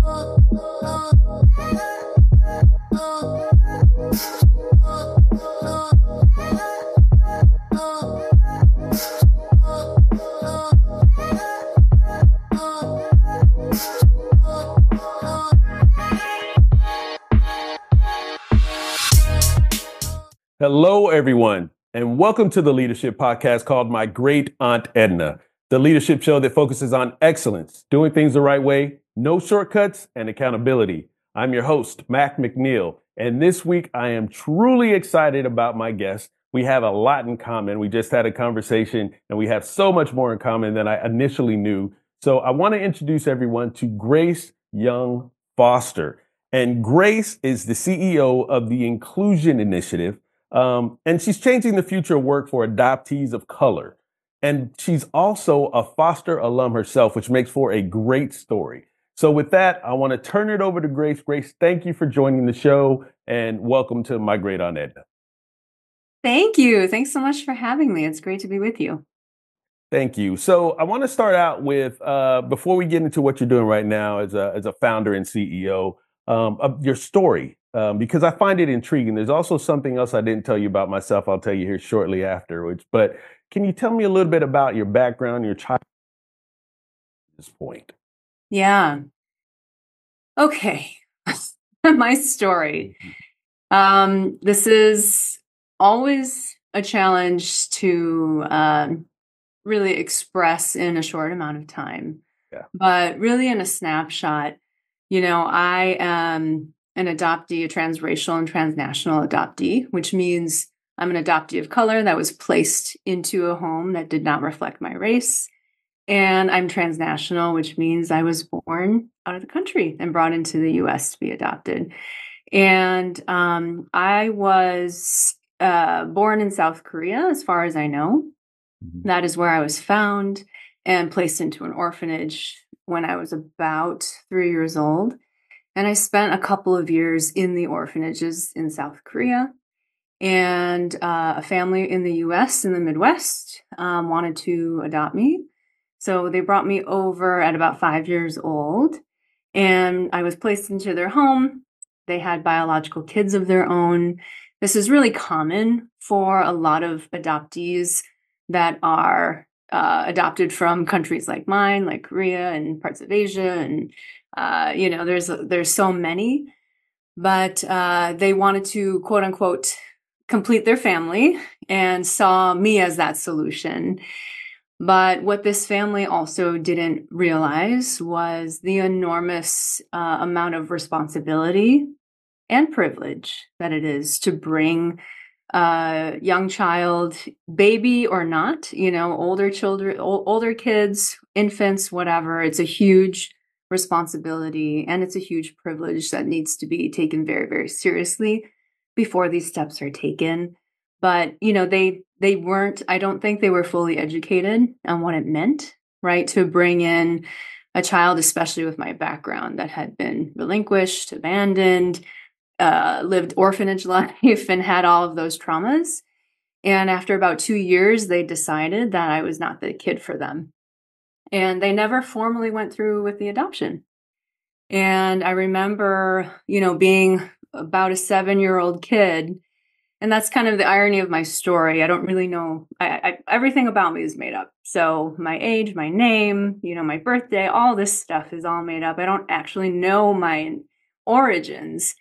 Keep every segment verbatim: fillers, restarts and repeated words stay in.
Hello, everyone, and welcome to the Leadership Podcast called My Great Aunt Edna, the leadership show that focuses on excellence, doing things the right way, no shortcuts, and accountability. I'm your host, Mac McNeil, and this week I am truly excited about my guest. We have a lot in common. We just had a conversation, and we have so much more in common than I initially knew. So I want to introduce everyone to Grace Young Foster. And Grace is the C E O of the Inclusion Initiative. Um, and she's changing the future of work for adoptees of color. And she's also a Foster alum herself, which makes for a great story. So with that, I want to turn it over to Grace. Grace, thank you for joining the show and welcome to My Great Aunt Edna. Thank you. Thanks so much for having me. It's great to be with you. Thank you. So I want to start out with, uh, before we get into what you're doing right now as a, as a founder and C E O, um, of your story. Um, because I find it intriguing. There's also something else I didn't tell you about myself. I'll tell you here shortly afterwards. But can you tell me a little bit about your background, your childhood at this point? Yeah. Okay. My story. Um, this is always a challenge to um, really express in a short amount of time. Yeah. But really in a snapshot, you know, I am an adoptee, a transracial and transnational adoptee, which means I'm an adoptee of color that was placed into a home that did not reflect my race. And I'm transnational, which means I was born out of the country and brought into the U S to be adopted. And um, I was uh, born in South Korea, as far as I know. Mm-hmm. That is where I was found and placed into an orphanage when I was about three years old. And I spent a couple of years in the orphanages in South Korea. And uh, a family in the U S, in the Midwest, um, wanted to adopt me. So they brought me over at about five years old. And I was placed into their home. They had biological kids of their own. This is really common for a lot of adoptees that are uh, adopted from countries like mine, like Korea and parts of Asia, and Uh, you know, there's there's so many, but uh, they wanted to, quote unquote, complete their family and saw me as that solution. But what this family also didn't realize was the enormous uh, amount of responsibility and privilege that it is to bring a young child, baby or not, you know, older children, o- older kids, infants, whatever. It's a huge responsibility, and it's a huge privilege that needs to be taken very, very seriously before these steps are taken. But, you know, they they weren't, I don't think they were fully educated on what it meant, right? To bring in a child, especially with my background that had been relinquished, abandoned, uh, lived orphanage life and had all of those traumas. And after about two years, they decided that I was not the kid for them. And they never formally went through with the adoption. And I remember, you know, being about a seven-year-old kid, and that's kind of the irony of my story. I don't really know. I, I, everything about me is made up. So my age, my name, you know, my birthday, all this stuff is all made up. I don't actually know my origins.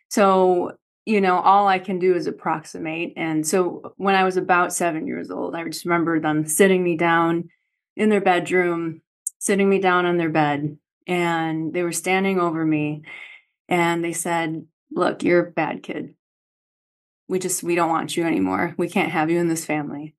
So, you know, all I can do is approximate. And so when I was about seven years old, I just remember them sitting me down in their bedroom, sitting me down on their bed, and they were standing over me, and they said, "Look, you're a bad kid. We just, we don't want you anymore. We can't have you in this family."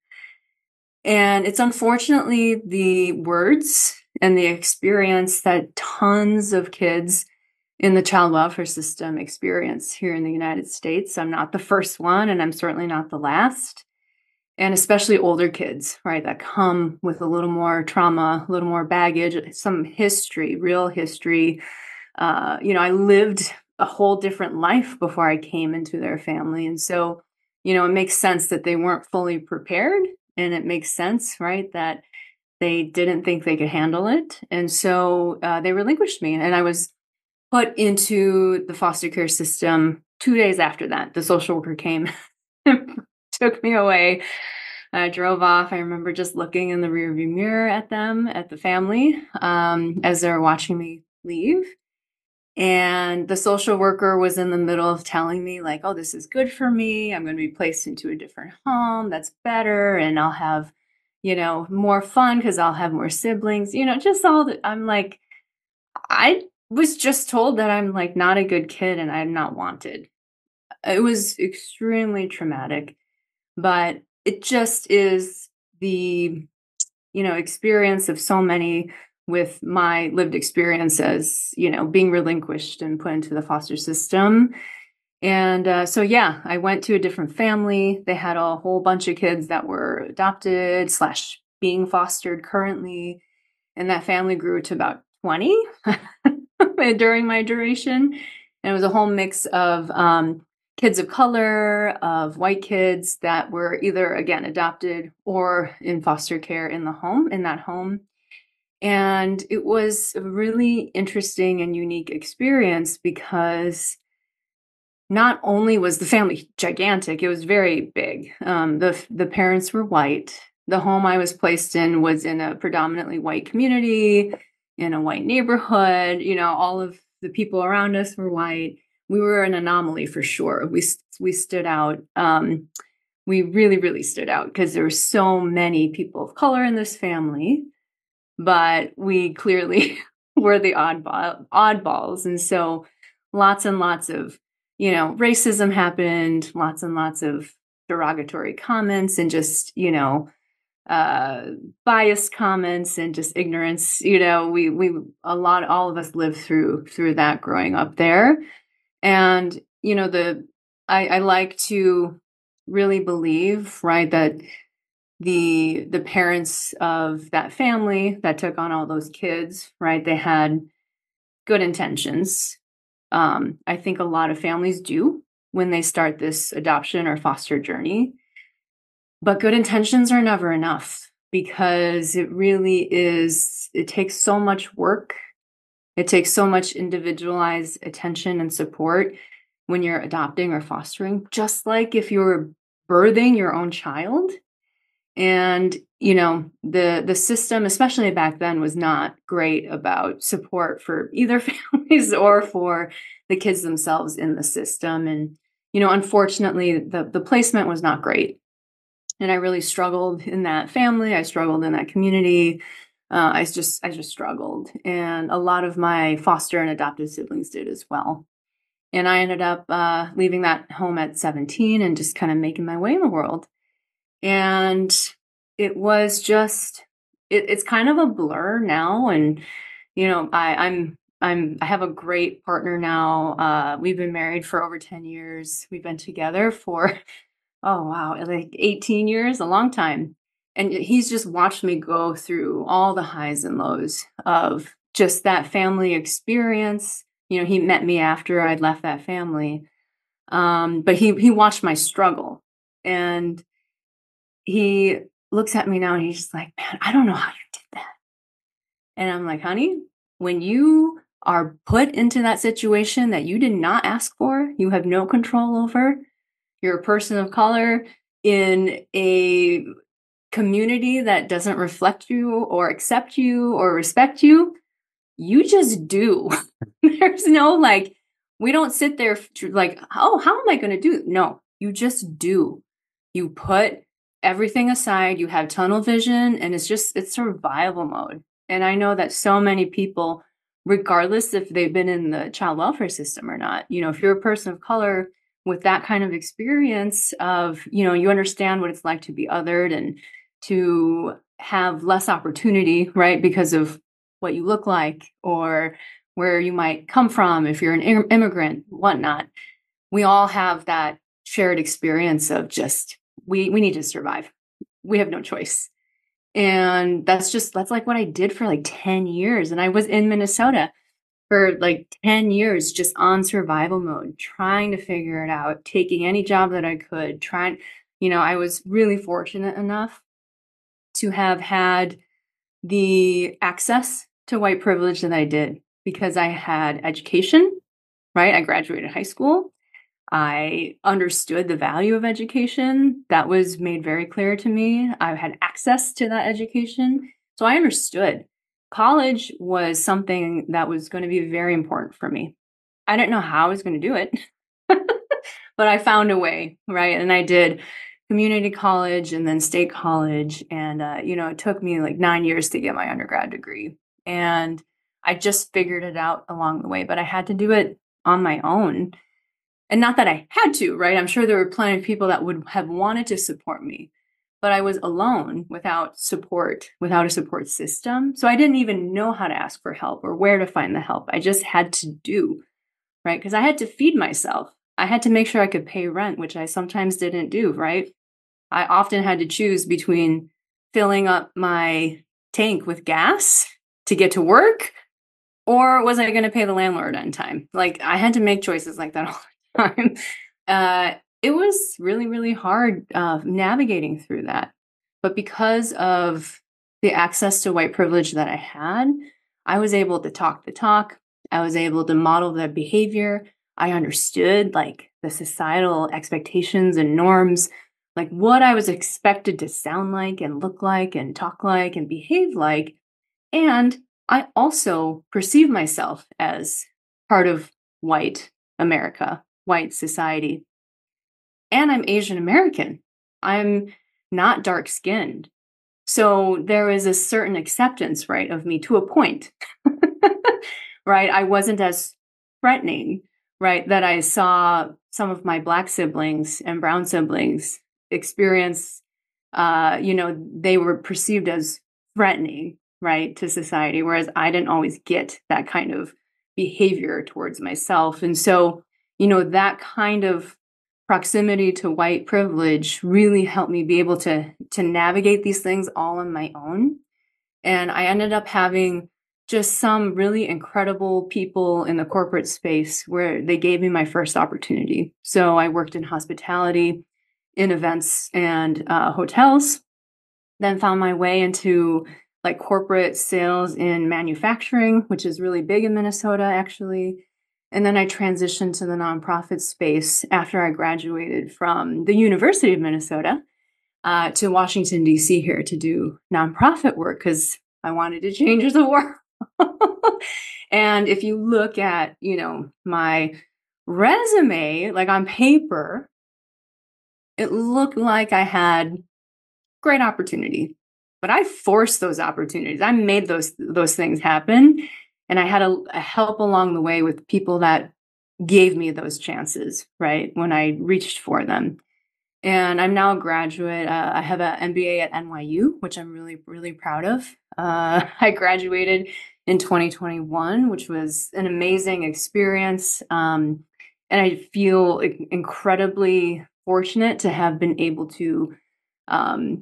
And it's unfortunately the words and the experience that tons of kids in the child welfare system experience here in the United States. I'm not the first one, and I'm certainly not the last. And especially older kids, right, that come with a little more trauma, a little more baggage, some history, real history. Uh, you know, I lived a whole different life before I came into their family. And so, you know, it makes sense that they weren't fully prepared. And it makes sense, right, that they didn't think they could handle it. And so uh, they relinquished me. And I was put into the foster care system. Two days after that, the social worker came, took me away. I drove off. I remember just looking in the rearview mirror at them, at the family, um, as they were watching me leave. And the social worker was in the middle of telling me, like, oh, this is good for me. I'm going to be placed into a different home. That's better. And I'll have, you know, more fun because I'll have more siblings, you know, just all that. I'm like, I was just told that I'm like not a good kid and I'm not wanted. It was extremely traumatic, but it just is the, you know, experience of so many with my lived experience as, you know, being relinquished and put into the foster system. And uh, so, yeah, I went to a different family. They had a whole bunch of kids that were adopted slash being fostered currently. And that family grew to about twenty during my duration. And it was a whole mix of um, kids of color, of white kids that were either, again, adopted or in foster care in the home, in that home. And it was a really interesting and unique experience because not only was the family gigantic, it was very big. Um, the the parents were white. The home I was placed in was in a predominantly white community, in a white neighborhood. You know, all of the people around us were white. We were an anomaly for sure. We we stood out. Um, we really, really stood out because there were so many people of color in this family, but we clearly were the oddball oddballs, and so lots and lots of, you know, racism happened, lots and lots of derogatory comments and just, you know, uh, biased comments and just ignorance. You know, we, we, a lot, all of us lived through, through that growing up there. And, you know, the, I, I like to really believe, right, that the, the parents of that family that took on all those kids, right, they had good intentions. Um, I think a lot of families do when they start this adoption or foster journey. But good intentions are never enough because it really is, it takes so much work. It takes so much individualized attention and support when you're adopting or fostering, just like if you're birthing your own child. And, you know, the the system, especially back then, was not great about support for either families or for the kids themselves in the system. And, you know, unfortunately, the, the placement was not great. And I really struggled in that family. I struggled in that community. Uh, I just, I just struggled. And a lot of my foster and adoptive siblings did as well. And I ended up uh, leaving that home at seventeen and just kind of making my way in the world. And it was just, it, it's kind of a blur now. And, you know, I, I'm, I'm, I have a great partner now. Uh, we've been married for over ten years. We've been together for, oh, wow, like eighteen years, a long time. And he's just watched me go through all the highs and lows of just that family experience. You know, he met me after I'd left that family. Um, but he, he watched my struggle, and he looks at me now and he's just like, man, I don't know how you did that. And I'm like, honey, when you are put into that situation that you did not ask for, you have no control over, you're a person of color in a community that doesn't reflect you or accept you or respect you, you just do. There's no like, we don't sit there like, oh, how am I going to do? No, you just do. You put everything aside, you have tunnel vision, and it's just, it's survival mode. And I know that so many people, regardless if they've been in the child welfare system or not, you know, if you're a person of color with that kind of experience of, you know, you understand what it's like to be othered and to have less opportunity, right? Because of what you look like or where you might come from, if you're an immigrant, whatnot. We all have that shared experience of just, we, we need to survive. We have no choice. And that's just, that's like what I did for like ten years. And I was in Minnesota for like ten years, just on survival mode, trying to figure it out, taking any job that I could, trying, you know, I was really fortunate enough to have had the access to white privilege that I did, because I had education, right? I graduated high school. I understood the value of education. That was made very clear to me. I had access to that education. So I understood college was something that was going to be very important for me. I didn't know how I was going to do it, but I found a way, right? And I did community college and then state college. And, uh, you know, it took me like nine years to get my undergrad degree. And I just figured it out along the way, but I had to do it on my own. And not that I had to, right? I'm sure there were plenty of people that would have wanted to support me, but I was alone without support, without a support system. So I didn't even know how to ask for help or where to find the help. I just had to do, right? Because I had to feed myself. I had to make sure I could pay rent, which I sometimes didn't do, right? I often had to choose between filling up my tank with gas to get to work, or was I going to pay the landlord on time? Like I had to make choices like that all the time. Uh, it was really, really hard uh, navigating through that. But because of the access to white privilege that I had, I was able to talk the talk. I was able to model the behavior. I understood like the societal expectations and norms, like what I was expected to sound like and look like and talk like and behave like. And I also perceive myself as part of white America, white society. And I'm Asian American. I'm not dark skinned. So there is a certain acceptance, right, of me to a point, right? I wasn't as threatening, right, that I saw some of my Black siblings and brown siblings experience, uh, you know, they were perceived as threatening, right, to society, whereas I didn't always get that kind of behavior towards myself. And so, you know, that kind of proximity to white privilege really helped me be able to, to navigate these things all on my own. And I ended up having just some really incredible people in the corporate space where they gave me my first opportunity. So I worked in hospitality, in events and uh, hotels, then found my way into like corporate sales in manufacturing, which is really big in Minnesota, actually. And then I transitioned to the nonprofit space after I graduated from the University of Minnesota uh, to Washington, D C here to do nonprofit work because I wanted to change the world. And if you look at, you know, my resume, like on paper, it looked like I had great opportunity, but I forced those opportunities. I made those those things happen. And I had a, a help along the way with people that gave me those chances, right, when I reached for them. And I'm now a graduate. Uh, I have an M B A at N Y U, which I'm really, really proud of. Uh, I graduated in twenty twenty-one, which was an amazing experience. Um, and I feel incredibly fortunate to have been able to um,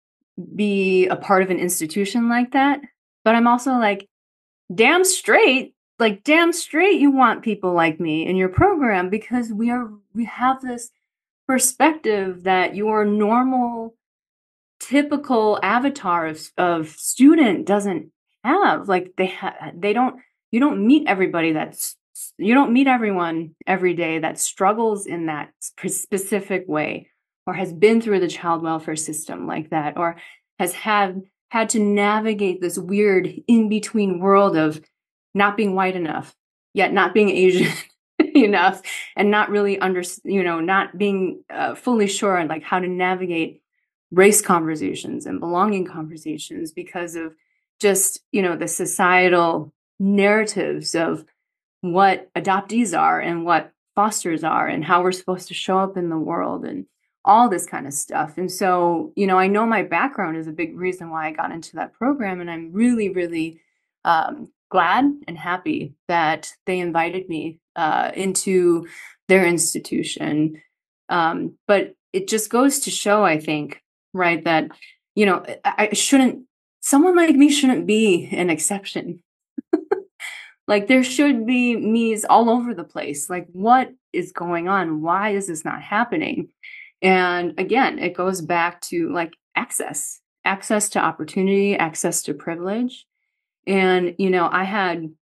be a part of an institution like that. But I'm also like, damn straight, like damn straight you want people like me in your program because we are we have this perspective that your normal typical avatar of, of student doesn't have. Like they ha- they don't you don't meet everybody that's you don't meet everyone every day that struggles in that sp- specific way or has been through the child welfare system like that or has had had to navigate this weird in-between world of not being white enough, yet not being Asian enough, and not really under, you know, not being uh, fully sure on like how to navigate race conversations and belonging conversations because of just, you know, the societal narratives of what adoptees are and what fosters are and how we're supposed to show up in the world and all this kind of stuff. And so, you know, I know my background is a big reason why I got into that program. And I'm really, really um, glad and happy that they invited me uh, into their institution. Um, but it just goes to show, I think, right, that, you know, I, I shouldn't, someone like me shouldn't be an exception. Like there should be me's all over the place. Like what is going on? Why is this not happening? And again, it goes back to like access, access to opportunity, access to privilege. And, you know, I had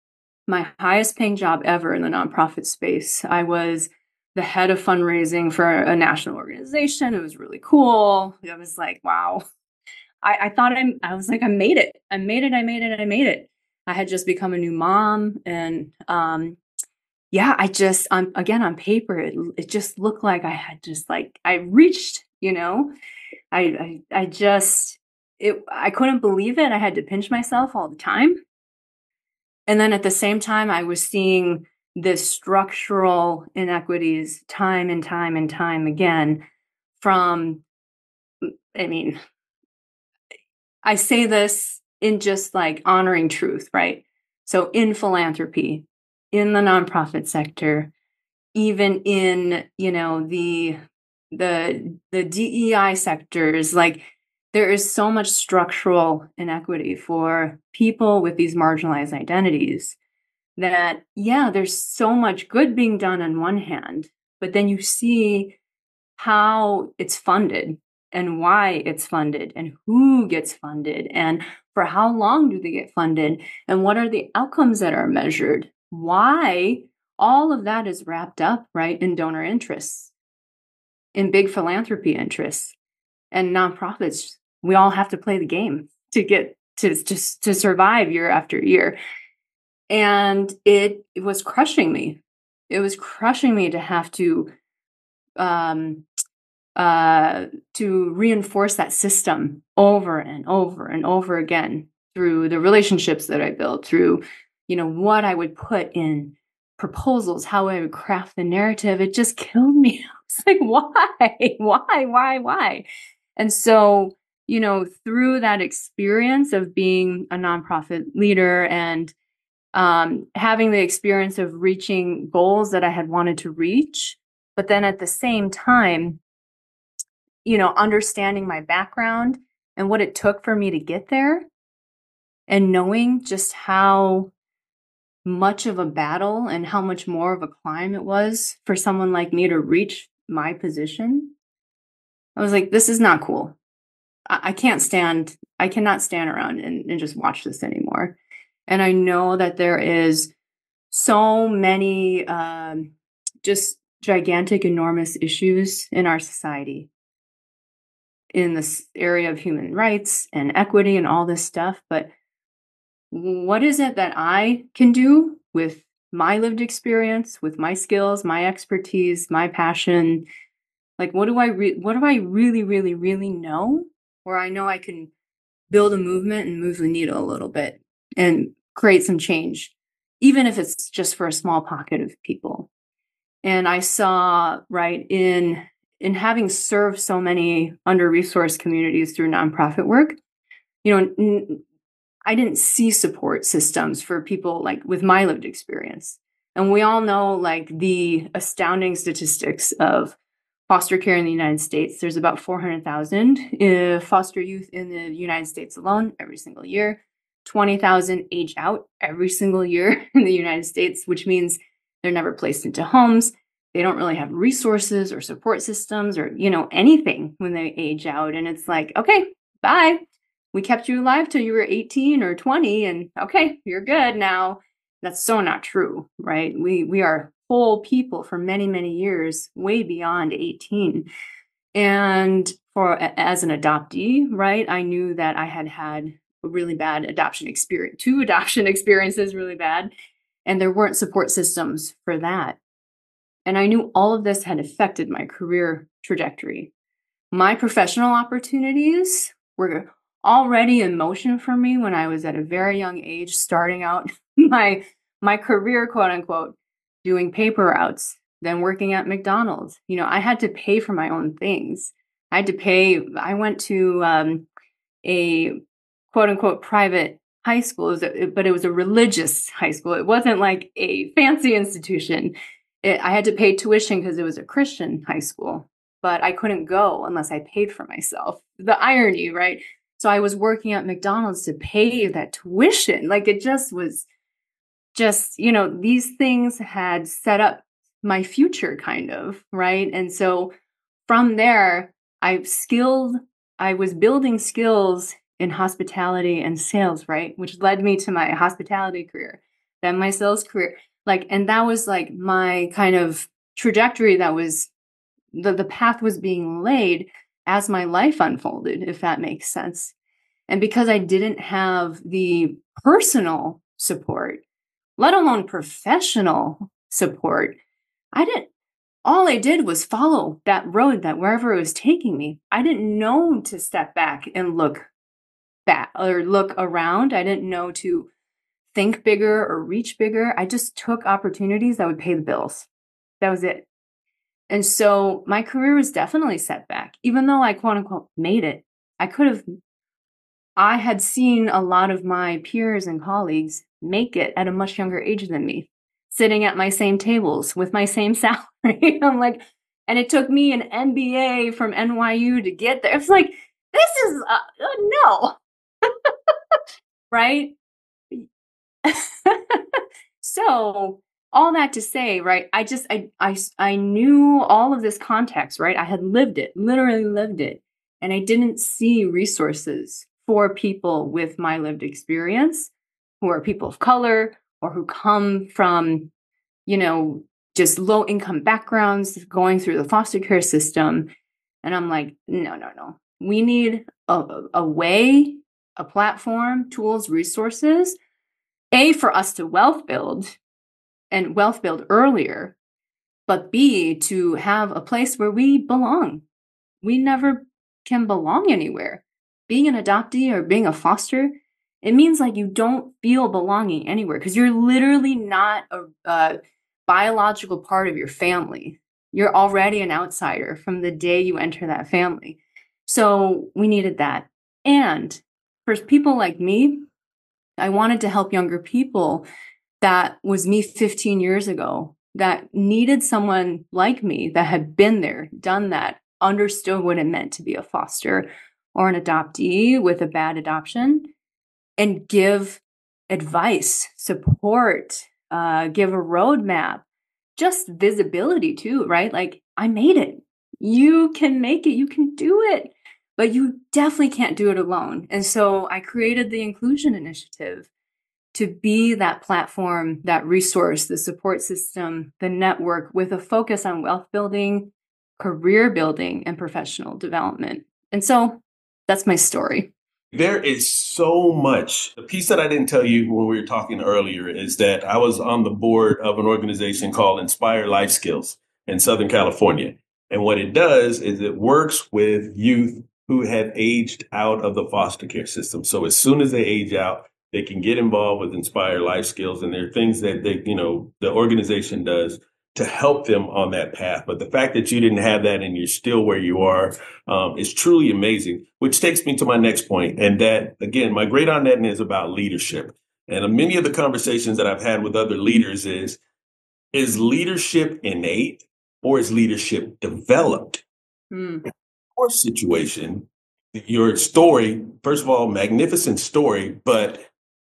my highest paying job ever in the nonprofit space. I was the head of fundraising for a national organization. It was really cool. I was like, wow. I, I thought I, I was like, I made it. I made it. I made it. I made it. I had just become a new mom. And um, yeah, I just, um, again, on paper, it, it just looked like I had just like, I reached, you know, I, I, I just, it, I couldn't believe it. I had to pinch myself all the time. And then at the same time, I was seeing the structural inequities time and time and time again from, I mean, I say this in just like honoring truth, right? So in philanthropy, in the nonprofit sector, even in, you know, the the the D E I sectors, like there is so much structural inequity for people with these marginalized identities that, yeah, there's so much good being done on one hand, but then you see how it's funded and why it's funded and who gets funded and for how long do they get funded and what are the outcomes that are measured, why all of that is wrapped up right in donor interests, in big philanthropy interests, and nonprofits. We all have to play the game to get to just to survive year after year. And it, it was crushing me. It was crushing me to have to um, uh, to reinforce that system over and over and over again through the relationships that I built, through, you know, what I would put in proposals, how I would craft the narrative. It just killed me. I was like, why, why, why, why? And so, you know, through that experience of being a nonprofit leader and um, having the experience of reaching goals that I had wanted to reach, but then at the same time, you know, understanding my background and what it took for me to get there, and knowing just how much of a battle and how much more of a climb it was for someone like me to reach my position. I was like, this is not cool. I, I can't stand, I cannot stand around and, and just watch this anymore. And I know that there is so many um, just gigantic, enormous issues in our society in this area of human rights and equity and all this stuff. But what is it that I can do with my lived experience, with my skills, my expertise, my passion? Like, what do I re- what do I really, really, really know where I know I can build a movement and move the needle a little bit and create some change, even if it's just for a small pocket of people. And I saw, right, in in having served so many under-resourced communities through nonprofit work, you know, n- I didn't see support systems for people like with my lived experience. And we all know like the astounding statistics of foster care in the United States. There's about four hundred thousand uh, foster youth in the United States alone every single year. twenty thousand age out every single year in the United States, which means they're never placed into homes. They don't really have resources or support systems or, you know, anything when they age out. And it's like, okay, bye. We kept you alive till you were eighteen or twenty, and okay, you're good now. That's so not true, right? We we are whole people for many, many years, way beyond eighteen. And for as an adoptee, right, I knew that I had had a really bad adoption experience, two adoption experiences really bad, and there weren't support systems for that. And I knew all of this had affected my career trajectory. My professional opportunities were already in motion for me when I was at a very young age, starting out my my career, quote unquote, doing paper routes, then working at McDonald's. You know, I had to pay for my own things. I had to pay. I went to um, a quote unquote private high school, it was a, but it was a religious high school. It wasn't like a fancy institution. It, I had to pay tuition because it was a Christian high school, but I couldn't go unless I paid for myself. The irony, right? So I was working at McDonald's to pay that tuition. Like it just was just, you know, these things had set up my future kind of, right? And so from there, I've skilled, I was building skills in hospitality and sales, right? Which led me to my hospitality career. then my sales career. Like, and that was like my kind of trajectory that was the, the path was being laid as my life unfolded, if that makes sense. And because I didn't have the personal support, let alone professional support, I didn't, all I did was follow that road that wherever it was taking me. I didn't know to step back and look back or look around. I didn't know to think bigger or reach bigger. I just took opportunities that would pay the bills. That was it. And so my career was definitely set back, even though I quote unquote made it. I could have, I had seen a lot of my peers and colleagues make it at a much younger age than me, sitting at my same tables with my same salary. I'm like, and it took me an M B A from N Y U to get there. It's like, this is, uh, uh, no. Right? So all that to say, right, I just, I, I, I knew all of this context, right? I had lived it, literally lived it. And I didn't see resources for people with my lived experience, who are people of color or who come from, you know, just low income backgrounds going through the foster care system. And I'm like, no, no, no. We need a, a way, a platform, tools, resources, A, for us to wealth build and wealth build earlier, but B, to have a place where we belong. We never can belong anywhere. Being an adoptee or being a foster, it means like you don't feel belonging anywhere because you're literally not a, a biological part of your family. You're already an outsider from the day you enter that family. So we needed that. And for people like me, I wanted to help younger people. That was me fifteen years ago that needed someone like me that had been there, done that, understood what it meant to be a foster or an adoptee with a bad adoption, and give advice, support, uh, give a roadmap, just visibility too, right? Like, I made it. You can make it. You can do it. But you definitely can't do it alone. And so I created the Inclusion Initiative to be that platform, that resource, the support system, the network with a focus on wealth building, career building, and professional development. And so that's my story. There is so much. The piece that I didn't tell you when we were talking earlier is that I was on the board of an organization called Inspire Life Skills in Southern California. And what it does is it works with youth who have aged out of the foster care system. So as soon as they age out, they can get involved with Inspire Life Skills. And there are things that they, you know, the organization does to help them on that path. But the fact that you didn't have that and you're still where you are um, is truly amazing, which takes me to my next point. And that, again, my great aunt Edna is about leadership. And many of the conversations that I've had with other leaders is, is leadership innate or is leadership developed? Mm. In your situation, your story, first of all, magnificent story, but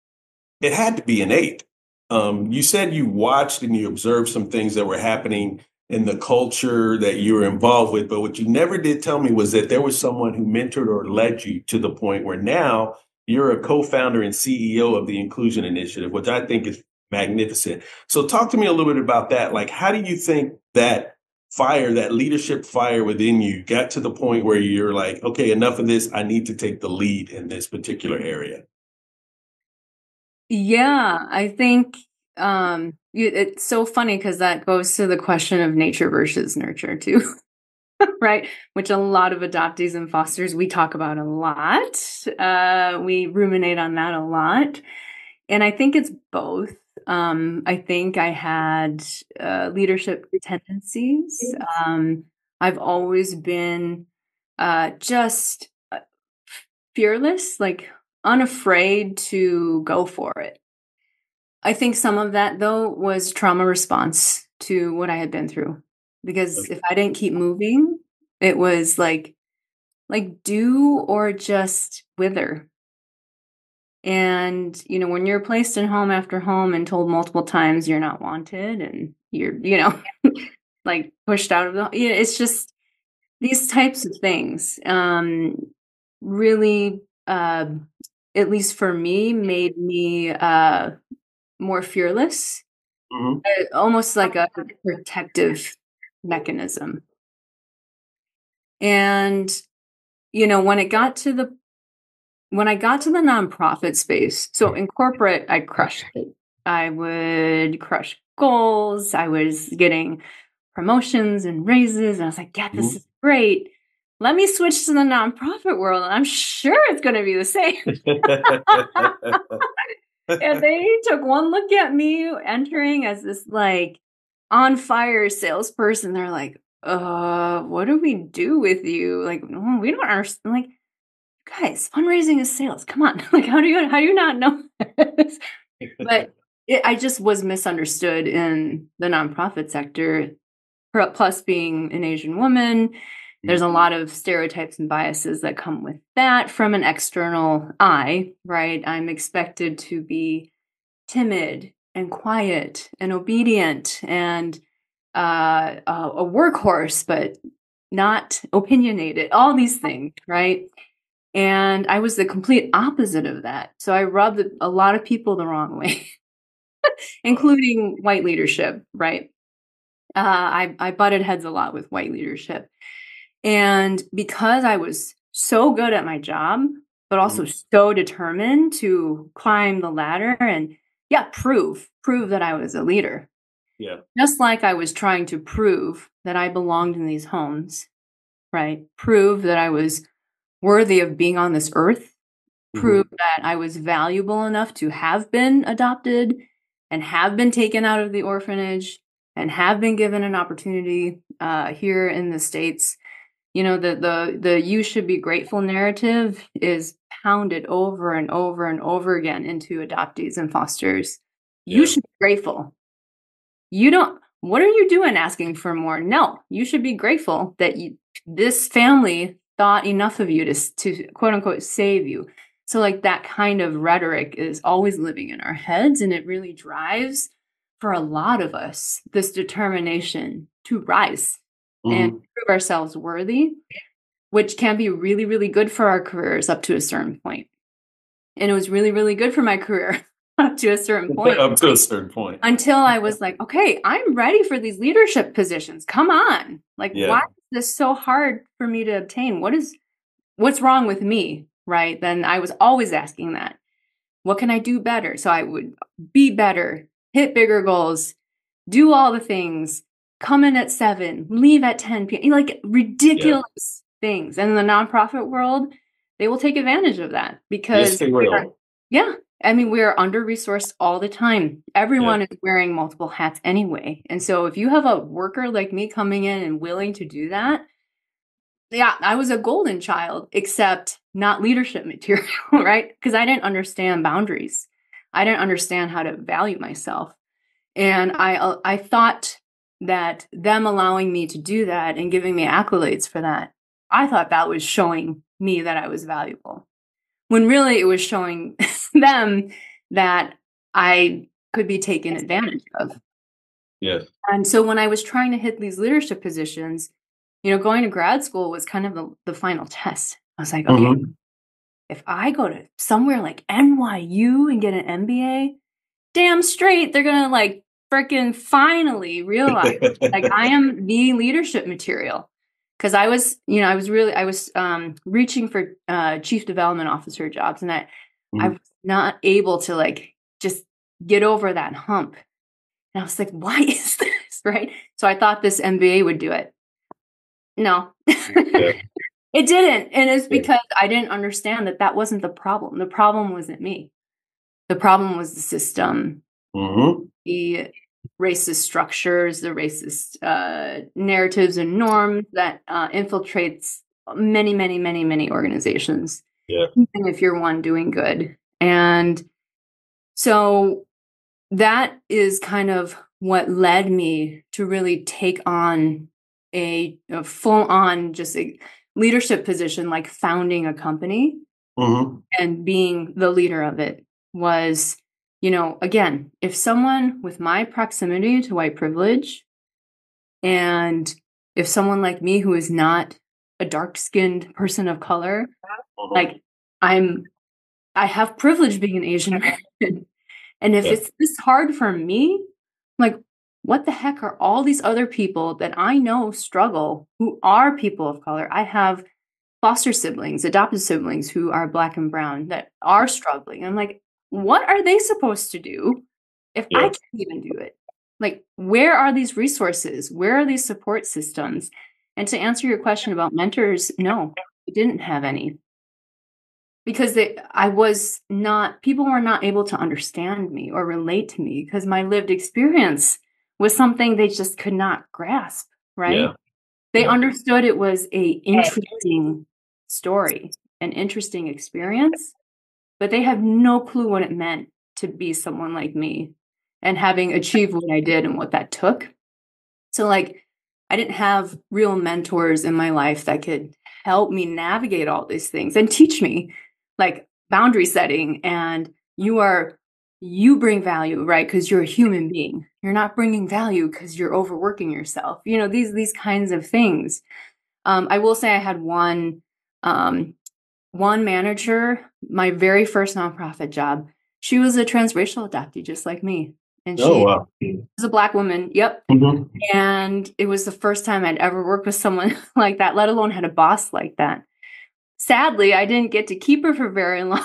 it had to be innate. Um, you said you watched and you observed some things that were happening in the culture that you were involved with, but what you never did tell me was that there was someone who mentored or led you to the point where now you're a co-founder and C E O of the Inclusion Initiative, which I think is magnificent. So talk to me a little bit about that. Like, how do you think that fire, that leadership fire within you got to the point where you're like, okay, enough of this, I need to take the lead in this particular area? Yeah, I think um, it's so funny because that goes to the question of nature versus nurture too, right? Which a lot of adoptees and fosters, we talk about a lot. Uh, we ruminate on that a lot. And I think it's both. Um, I think I had uh, leadership tendencies. Um, I've always been uh, just uh, fearless, like unafraid to go for it. I think some of that, though, was trauma response to what I had been through. Because if I didn't keep moving, it was like, like do or just wither. And, you know, when you're placed in home after home and told multiple times you're not wanted and you're, you know, like pushed out of the, you know, it's just these types of things um, really, uh, at least for me, made me uh, more fearless, Mm-hmm. uh, almost like a protective mechanism. And, you know, when it got to the, when I got to the nonprofit space, so in corporate, I crushed it. I would crush goals. I was getting promotions and raises. And I was like, yeah, this Mm-hmm. is great. Let me switch to the nonprofit world. And I'm sure it's going to be the same. And they took one look at me entering as this like on fire salesperson. They're like, uh, what do we do with you? Like, "Oh, we don't understand. Like, guys, fundraising is sales. Come on. Like, how do you, how do you not know this?" But it, I just was misunderstood in the nonprofit sector. Plus being an Asian woman, there's a lot of stereotypes and biases that come with that from an external eye, right? I'm expected to be timid and quiet and obedient and uh, a workhorse, but not opinionated, all these things, right? And I was the complete opposite of that. So I rubbed a lot of people the wrong way, including white leadership, right? Uh, I, I butted heads a lot with white leadership. And because I was so good at my job, but also mm-hmm. so determined to climb the ladder and, yeah, prove, prove that I was a leader. Yeah. Just like I was trying to prove that I belonged in these homes, right? Prove that I was worthy of being on this earth. Mm-hmm. Prove that I was valuable enough to have been adopted and have been taken out of the orphanage and have been given an opportunity uh, here in the States. You know, the, the, the you should be grateful narrative is pounded over and over and over again into adoptees and fosters. Yeah. You should be grateful. You don't, what are you doing asking for more? No, you should be grateful that you, this family thought enough of you to, to quote unquote save you. So like that kind of rhetoric is always living in our heads, and it really drives for a lot of us this determination to rise mm-hmm. and prove ourselves worthy, which can be really, really good for our careers up to a certain point. And it was really, really good for my career up to a certain point. Up to a certain point. Until I was like, okay, I'm ready for these leadership positions. Come on. Like, yeah. Why is this so hard for me to obtain? What is, what's wrong with me? Right. Then I was always asking that. What can I do better? So I would be better, hit bigger goals, do all the things, come in at seven, leave at ten p.m. Like ridiculous yeah. things. And in the nonprofit world, they will take advantage of that because yes, they will. Yeah. I mean, we're under-resourced all the time. Everyone yeah. is wearing multiple hats anyway. And so if you have a worker like me coming in and willing to do that, yeah, I was a golden child, except not leadership material, right? Because I didn't understand boundaries. I didn't understand how to value myself. And I, uh, I thought that them allowing me to do that and giving me accolades for that, I thought that was showing me that I was valuable. When really it was showing them that I could be taken advantage of. Yes. And so when I was trying to hit these leadership positions, you know, going to grad school was kind of the, the final test. I was like, okay, mm-hmm. if I go to somewhere like N Y U and get an M B A, damn straight, they're going to like freaking finally realize like I am the leadership material. Because I was, you know, I was really, I was um, reaching for uh, chief development officer jobs, and I, mm-hmm. I was not able to like just get over that hump. And I was like, why is this, right? So I thought this M B A would do it. No, yeah. It didn't. And it's because yeah. I didn't understand that that wasn't the problem. The problem wasn't me. The problem was the system, mm-hmm. the racist structures, the racist uh, narratives and norms that uh, infiltrates many, many, many, many organizations, yeah. even if you're one doing good. And so that is kind of what led me to really take on a, a full-on just a leadership position, like founding a company mm-hmm. and being the leader of it was, you know, again, if someone with my proximity to white privilege, and if someone like me who is not a dark-skinned person of color, mm-hmm. like I'm, I have privilege being an Asian American. And if Yeah. it's this hard for me, like, what the heck are all these other people that I know struggle who are people of color? I have foster siblings, adopted siblings who are Black and brown that are struggling. I'm like, what are they supposed to do if I Yeah. can't even do it? Like, where are these resources? Where are these support systems? And to answer your question about mentors, no, I didn't have any. Because they, I was not, people were not able to understand me or relate to me because my lived experience was something they just could not grasp, right? Yeah. They Yeah. understood it was a interesting story, an interesting experience, but they have no clue what it meant to be someone like me and having achieved what I did and what that took. So like, I didn't have real mentors in my life that could help me navigate all these things and teach me like boundary setting, and you are you bring value, right? Because you're a human being. You're not bringing value because you're overworking yourself. You know, these these kinds of things. Um, I will say I had one um, one manager, my very first nonprofit job. She was a transracial adoptee, just like me, and Oh, she wow. was a Black woman. Yep. Mhm. And it was the first time I'd ever worked with someone like that, let alone had a boss like that. Sadly, I didn't get to keep her for very long.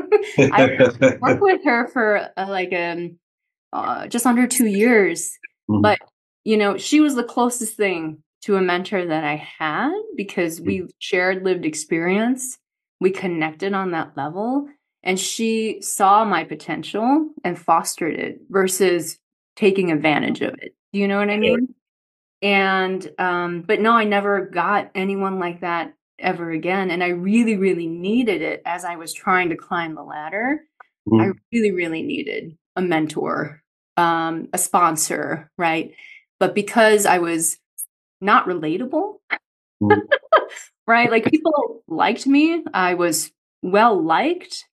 I worked with her for uh, like um uh, just under two years, Mhm. but you know, she was the closest thing to a mentor that I had because we shared lived experience. We connected on that level, and she saw my potential and fostered it versus taking advantage of it. Do you know what I mean? And um, but no, I never got anyone like that ever again. And I really, really needed it as I was trying to climb the ladder. I Mhm. really, really needed a mentor, um, a sponsor, right? But because I was not relatable, Mhm. right? Like people liked me, I was well liked,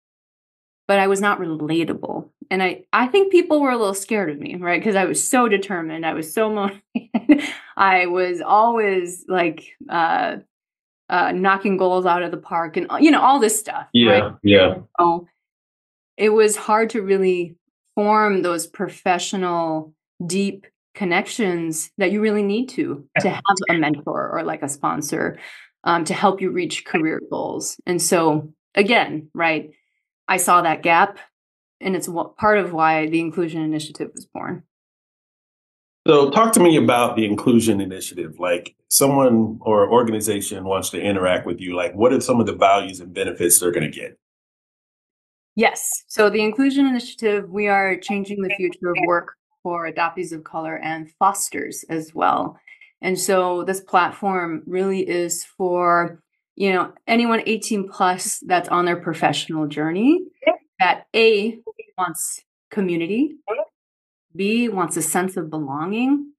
but I was not relatable. And I, I think people were a little scared of me, right? Because I was so determined. I was so motivated. I was always like uh, uh, knocking goals out of the park and, you know, all this stuff, right? Yeah. Yeah. So it was hard to really form those professional, deep connections that you really need to, to have a mentor or like a sponsor um, to help you reach career goals. And so again, right, I saw that gap, and it's what, part of why the Inclusion Initiative was born. So talk to me about the Inclusion Initiative. Like someone or organization wants to interact with you, like what are some of the values and benefits they're going to get? Yes. So the Inclusion Initiative, we are changing the future of work for adoptees of color and fosters as well. And so this platform really is for, you know, anyone eighteen plus that's on their professional journey that A, wants community, B, wants a sense of belonging,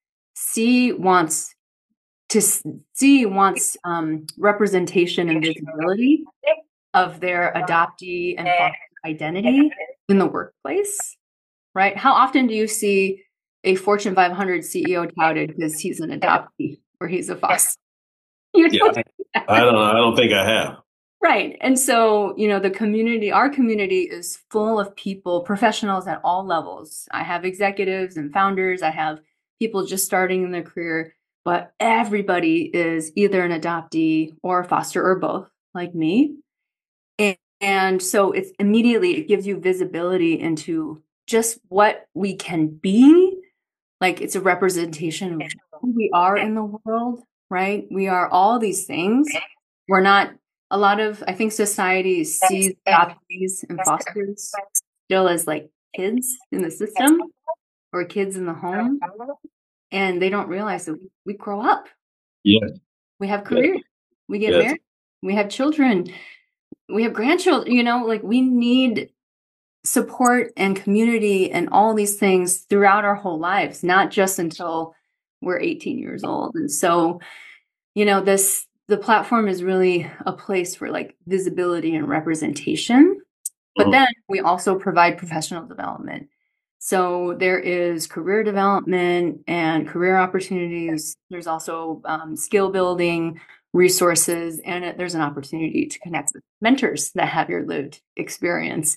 C, wants to C, wants um, representation and visibility of their adoptee and foster identity in the workplace, right? How often do you see a Fortune five hundred C E O touted because he's an adoptee or he's a foster? You Yeah. don't I don't I don't think I have. Right. And so, you know, the community, our community is full of people, professionals at all levels. I have executives and founders, I have people just starting in their career, but everybody is either an adoptee or a foster or both, like me. And, and so it's immediately, it gives you visibility into just what we can be. Like it's a representation of who we are in the world, right? We are all these things. We're not, a lot of, I think society sees adoptees and fosters still as like kids in the system or kids in the home. And they don't realize that we, we grow up, Yes. we have Yes. careers, we get Yes. married, we have children, we have grandchildren, you know, like we need support and community and all these things throughout our whole lives, not just until we're eighteen years old. And so, you know, this, the platform is really a place for like visibility and representation. But Mhm. then we also provide professional development. So there is career development and career opportunities. There's also um, skill building resources, and it, there's an opportunity to connect with mentors that have your lived experience.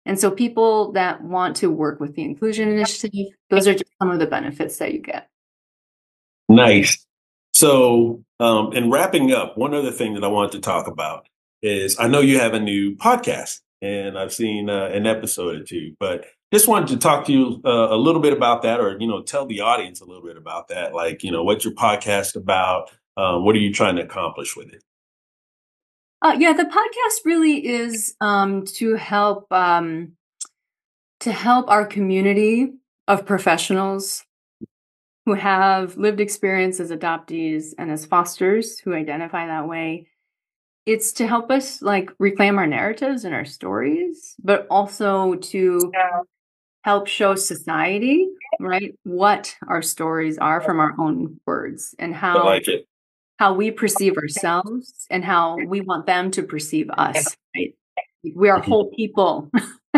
And so people that want to work with the Inclusion Initiative, those are just some of the benefits that you get. Nice. So um, in wrapping up, one other thing that I wanted to talk about is I know you have a new podcast, and I've seen uh, an episode or two, but just wanted to talk to you uh, a little bit about that, or, you know, tell the audience a little bit about that. Like, you know, what's your podcast about? Um, what are you trying to accomplish with it? Uh, yeah, the podcast really is um, to help um, to help our community of professionals who have lived experience as adoptees and as fosters who identify that way. It's to help us like reclaim our narratives and our stories, but also to help show society, right, what our stories are from our own words and how. I like it. How we perceive ourselves and how we want them to perceive us, right? We are whole people.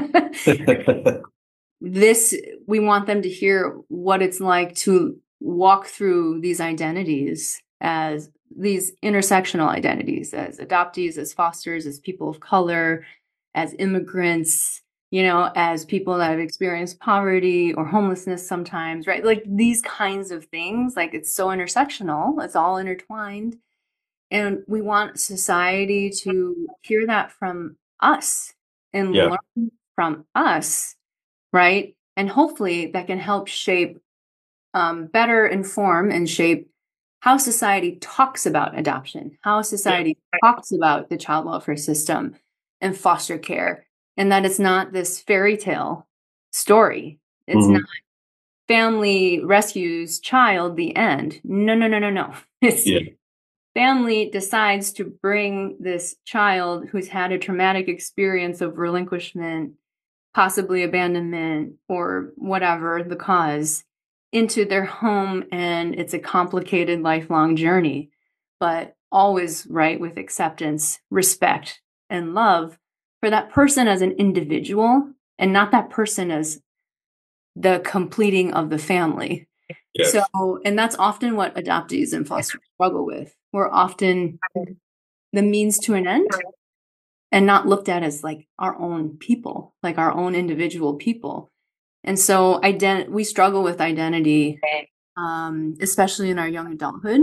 This, we want them to hear what it's like to walk through these identities as these intersectional identities, as adoptees, as fosters, as people of color, as immigrants, you know, as people that have experienced poverty or homelessness sometimes, right? Like these kinds of things, like it's so intersectional, it's all intertwined. And we want society to hear that from us and Yeah. learn from us, right? And hopefully that can help shape, um, better inform and shape how society talks about adoption, how society yeah. talks about the child welfare system and foster care. And that it's not this fairy tale story. It's mm-hmm. not family rescues child, the end. No, no, no, no, no. It's yeah. family decides to bring this child who's had a traumatic experience of relinquishment, possibly abandonment, or whatever the cause, into their home. And it's a complicated lifelong journey, but always right with acceptance, respect, and love for that person as an individual and not that person as the completing of the family. Yes. So, and that's often what adoptees and fosters struggle with. We're often the means to an end and not looked at as like our own people, like our own individual people. And so ident- we struggle with identity, um, especially in our young adulthood.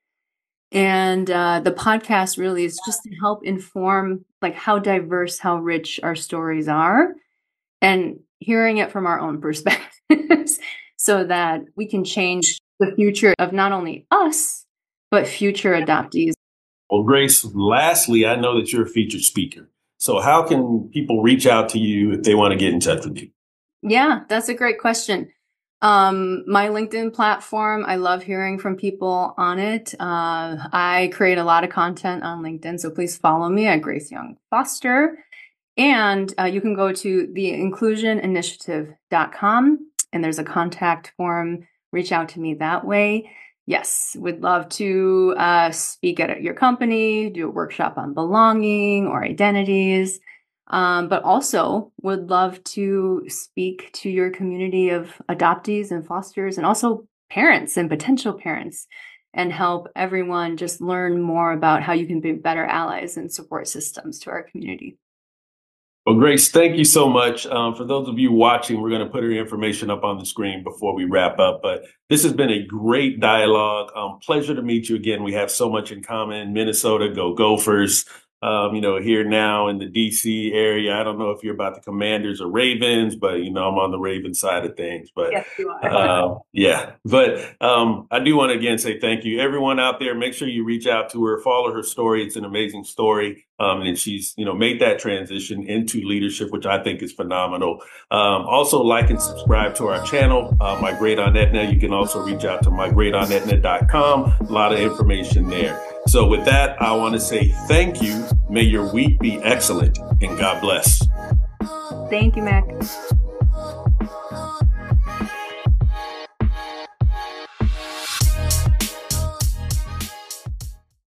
And uh, the podcast really is just to help inform like how diverse, how rich our stories are, and hearing it from our own perspectives so that we can change the future of not only us, but future adoptees. Well, Grace, lastly, I know that you're a featured speaker. So how can people reach out to you if they want to get in touch with you? Yeah, that's a great question. Um, my LinkedIn platform, I love hearing from people on it. Uh, I create a lot of content on LinkedIn, so please follow me at Grace Young Foster. And uh, you can go to the inclusion initiative dot com and there's a contact form. Reach out to me that way. Yes, would love to uh, speak at your company, do a workshop on belonging or identities. Um, but also would love to speak to your community of adoptees and fosters and also parents and potential parents and help everyone just learn more about how you can be better allies and support systems to our community. Well, Grace, thank you so much. Um, for those of you watching, we're going to put her information up on the screen before we wrap up. But this has been a great dialogue. Um, pleasure to meet you again. We have so much in common. Minnesota, go Gophers. Um, you know, here now in the D C area. I don't know if you're about the Commanders or Ravens, but, you know, I'm on the Ravens side of things. But yes, you are. uh, yeah, but um, I do want to again say thank you. Everyone out there, make sure you reach out to her, follow her story. It's an amazing story. Um, and she's, you know, made that transition into leadership, which I think is phenomenal. Um, also, like and subscribe to our channel, uh, My Great Aunt Edna. You can also reach out to my great aunt edna dot com. A lot of information there. So with that, I want to say thank you. May your week be excellent and God bless. Thank you, Mac.